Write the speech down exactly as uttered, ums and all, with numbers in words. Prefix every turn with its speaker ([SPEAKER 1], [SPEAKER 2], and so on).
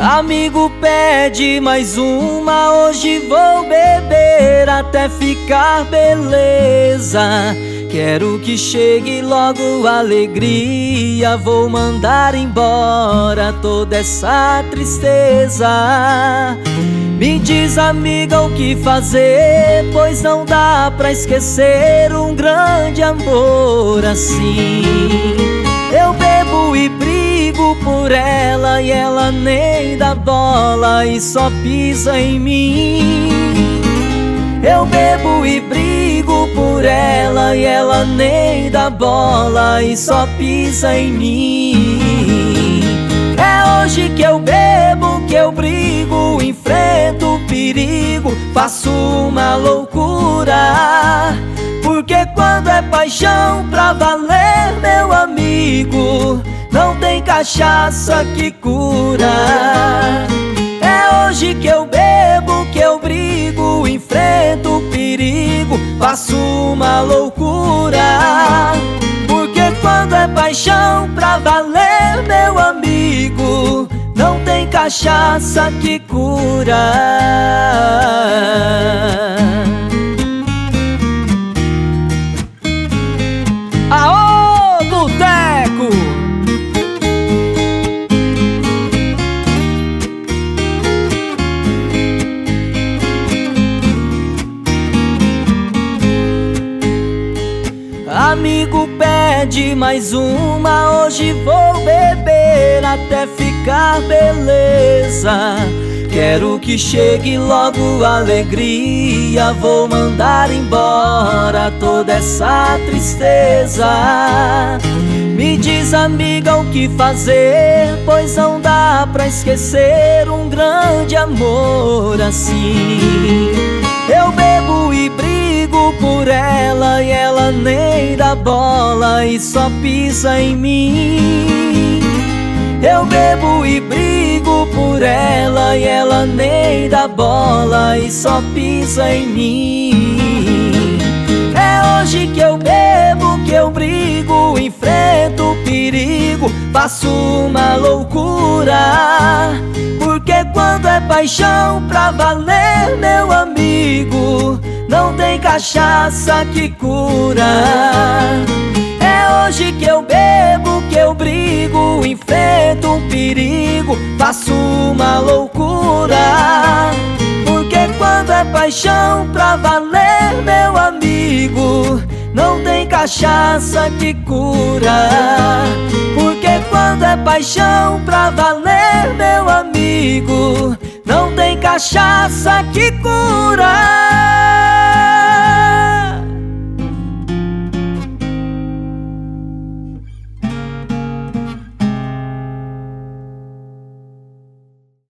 [SPEAKER 1] Amigo pede mais uma, hoje vou beber até ficar beleza. Quero que chegue logo a alegria, vou mandar embora toda essa tristeza. Me diz, amiga, o que fazer, pois não dá pra esquecer um grande amor assim. Eu bebo e brigo por ela e ela nem dá bola e só pisa em mim. Eu bebo e brigo por ela e ela nem dá bola e só pisa em mim. É hoje que eu bebo, que eu brigo, enfrento o perigo, faço uma loucura. Porque quando é paixão pra valer, meu amigo, não tem cachaça que cura. É hoje que eu bebo, que eu brigo, enfrento o perigo, faço uma loucura. Porque quando é paixão pra valer, meu amigo, não tem cachaça que cura. Aô, boteco! Amigo pede mais uma, hoje vou beber até ficar beleza. Quero que chegue logo a alegria, vou mandar embora toda essa tristeza. Me diz, amiga, o que fazer, pois não dá pra esquecer um grande amor assim. Eu bebo e brigo por ela e ela nem dá bola e só pisa em mim. Eu bebo e brigo por ela e ela nem dá bola e só pisa em mim. É hoje que eu bebo, que eu brigo, enfrento o perigo, faço uma loucura. Porque quando é paixão pra valer, meu amigo, não tem cachaça que cura. É hoje que eu bebo, que eu brigo, enfrento um perigo, faço uma loucura. Porque quando é paixão pra valer, meu amigo, não tem cachaça que cura. Porque quando é paixão pra valer, meu amigo, não tem cachaça que cura.